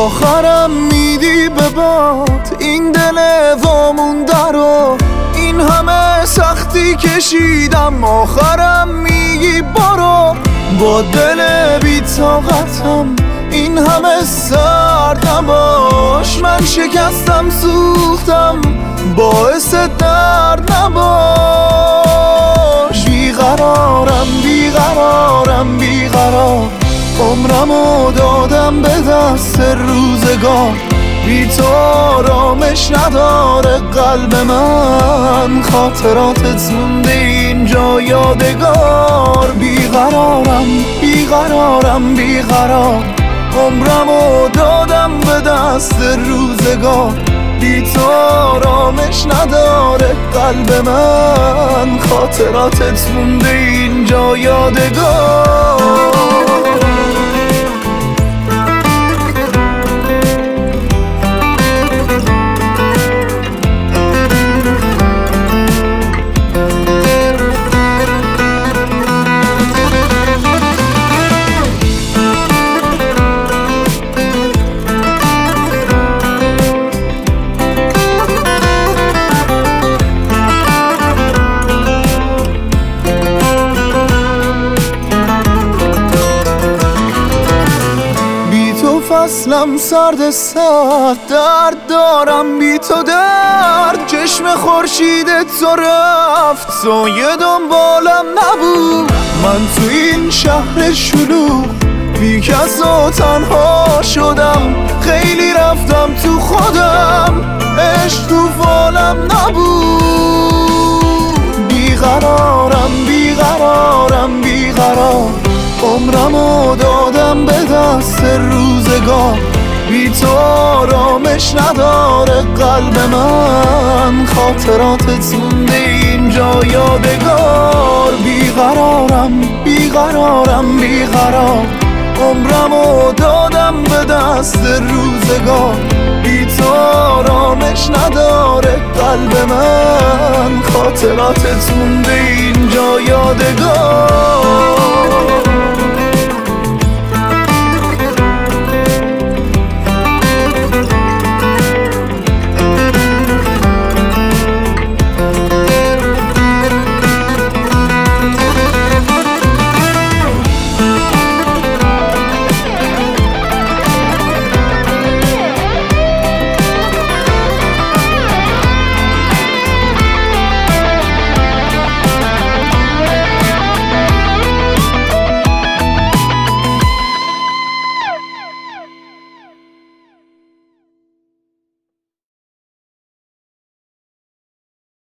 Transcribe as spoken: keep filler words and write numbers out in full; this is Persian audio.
آخرم میدی به باد این دل وامونده رو، این همه سختی کشیدم آخرم میگی برو. با دل بی طاقتم این همه سرد نباش، من شکستم سوختم باعث درد نباش. بیقرارم بیقرارم بیقرار، عمرمو دادم به دست روزگار، بی تو آرامش نداره قلب من، خاطراتت مونده اینجا یادگار. بیقرارم بیقرارم بیقرار، عمرمو دادم به دست روزگار، بی تو آرامش نداره قلب من، خاطراتت مونده اینجا یادگار. فصلم سرد سرد، درد دارم بی تو درد، چشم خورشید تو رفت سایه دنبالم نبود. من تو این شهر شلوغ بی کس و تنها شدم، خیلی رفتم تو خودم، عشق تو فالم نبود. بیقرارم بیقرارم بیقرار، عمرمو دادم به دست روزگار، بی تو آرامش نداره قلب من، خاطراتت مونده اینجا یادگار. بیقرارم بیقرارم بیقرار، عمرمو دادم به دست روزگار، بی تو آرامش نداره قلب من، خاطراتت مونده اینجا یادگار.